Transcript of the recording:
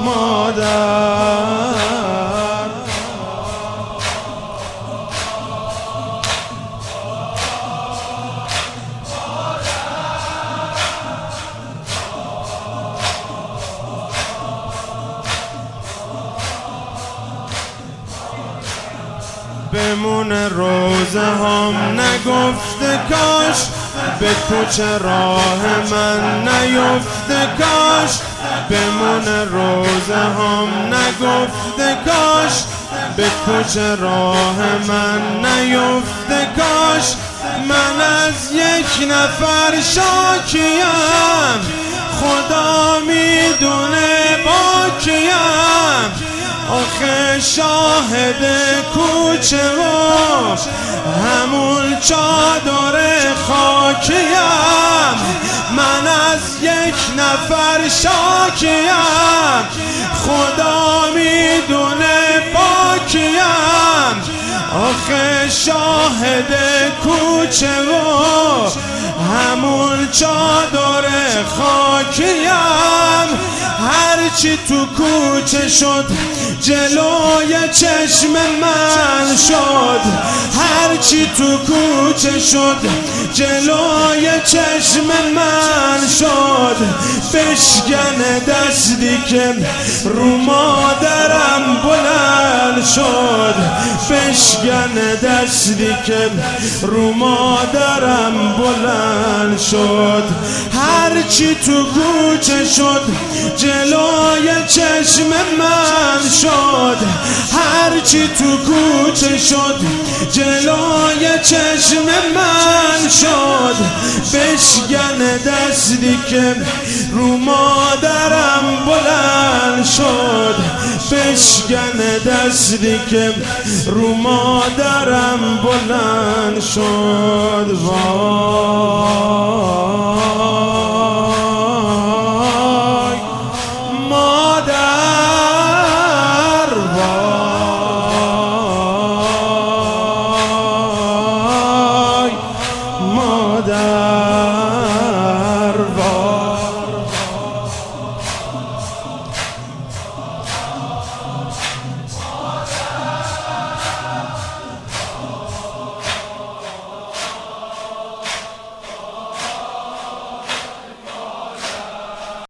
مادر. بمونه روزه هم نگفته کاش، به کوچه راه من نیفته کاش. بمونه روزه هم نگفته کاش، به کوچه راه من نیفته کاش. من از یک نفر شاکیم، خدا میدونه با کیم. آخه شاهد کوچه و همون چادر خاکیم. من از یک نفر شاکیم، خدا میدونه با کیم. آخه شاهد کوچه و همون چادر خاکیم. هرچی تو کوچه شد جلوی چشم من شد، هرچی تو کوچه شد جلوی چشم من شد. بشکن دستی که رو مادرم بلند شد، بشکن دستی که رو مادرم بلند شد. هرچی تو کوچه شد جلوی چشم من شد، هرچی تو کوچه شد جلوی چشم من شد. بشکن دستی که رو مادرم بلند شد، بشکن دستی که رو مادرم بلند شد.